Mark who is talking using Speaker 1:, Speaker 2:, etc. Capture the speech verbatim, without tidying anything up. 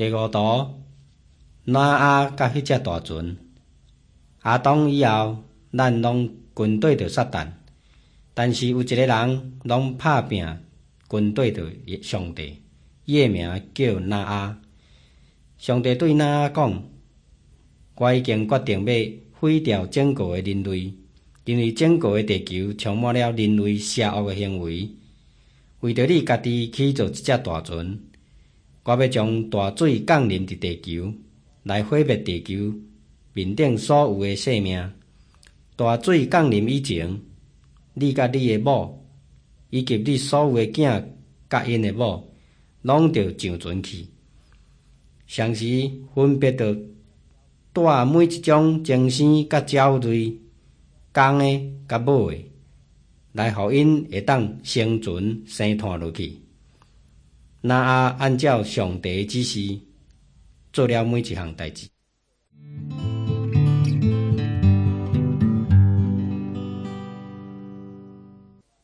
Speaker 1: 第五图，挪亚甲迄只大船，亚当以后，咱拢军对着撒旦，但是有一个人拢拍拼军对着上帝，伊的名叫挪亚。上帝对挪亚讲：我已经决定要毁掉整个的人类，因为整个的地球充满了人类邪恶的行为。为着你家己起造一只大船，我要将大水降临伫地球，来毁灭地球面顶所有的生命。大水降临以前，你甲你的某，以及你所有的囝甲因的某，拢着上船去。上时分别着带每一种精生甲鸟类，公的甲母的，来互因会当生存生摊落去。挪亚按照上帝的指示，做了每一项代志。